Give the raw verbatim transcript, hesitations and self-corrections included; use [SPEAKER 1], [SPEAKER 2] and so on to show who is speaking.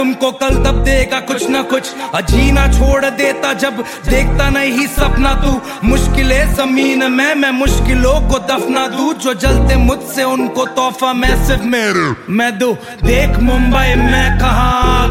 [SPEAKER 1] तुमको कल तब देगा कुछ ना कुछ, जीना छोड़ देता जब देखता नहीं सपना तू। मुश्किलें जमीन में मैं मुश्किलों को दफना दूं, जो जलते मुझसे उनको तोहफा मैं सिर्फ मेरे मैं दूं। देख मुंबई में कहाँ